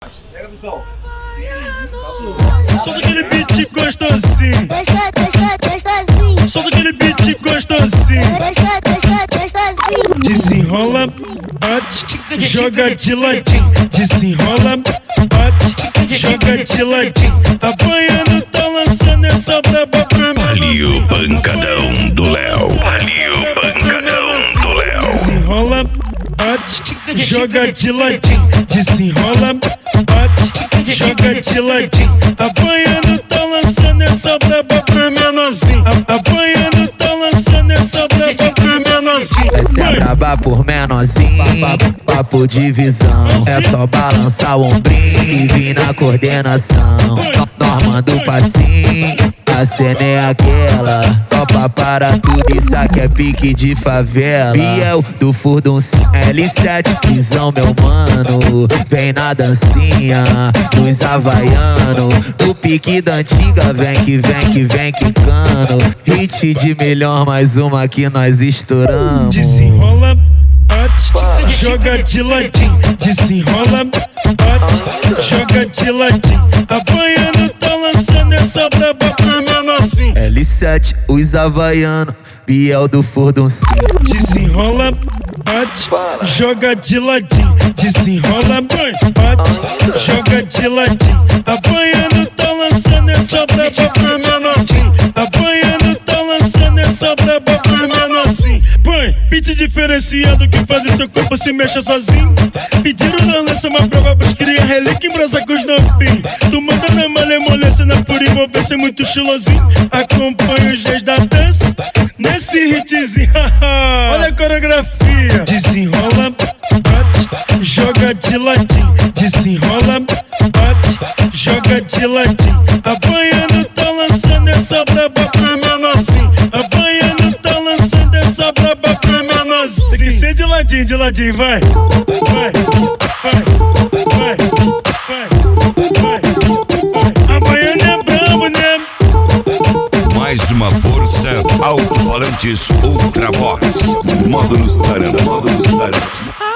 Pega a visão. Solta aquele beat gostosinho. Gostosinho. Solta aquele beat gostosinho. Gostosinho. Desenrola, bate, joga de ladinho. Desenrola, bate, joga de ladinho. Tá banhando, tá lançando essa braba pra mim. Ali o pancadão do Léo. Ali o pancadão do Léo. Desenrola, bate, joga de ladinho. Desenrola, bate, joga de ladinho. Tá banhando, tá lançando essa braba pra menorzinho. Tá banhando, tá lançando essa braba pra menorzinho. Essa é braba por menorzinho, papo de visão. É só balançar o ombrinho e vir na coordenação. Nós manda o passinho, a cena é aquela. Topa para tudo, isso aqui é pique de favela. Biel do Furdunci, L7, visão meu mano. Vem na dancinha, dos havaiano. Do pique da antiga, vem que vem que vem quicando. Hit de melhor, mais uma que nós estouramos. Desenrola, bate, joga de ladinho. Desenrola, bate, joga de ladinho. Tá banhando, tá lançando essa braba pra menorzinho. L7, os havaiano, Biel do Furdunci. Desenrola, bate, joga de ladinho. Desenrola, bate, joga de ladinho. Tá banhando, tá lançando essa braba pra menorzinho. Tá banhando, tá lançando essa braba pra menorzinho. Põe, beat diferenciado que faz o seu corpo se mexa sozinho. Pediram na lança uma prova pras crias, relíquia em brasa com os novinhos. Tu manda na malemolência, na pura envolvência, muito estilosinho. Acompanha os dias da dança nesse hitzinho. Olha a coreografia. Desenrola, bate, joga de ladinho. Desenrola, bate, joga de ladinho. Tá banhando, tá lançando essa braba pra menorzinho. Tá banhando, tá lançando essa braba pra menorzinho. Tem que ser de ladinho, vai. Vai, vai, vai, vai, vai. A baiana é brabo, né? Mais uma força, alto-falantes Ultra Vox. Módulos Taranas.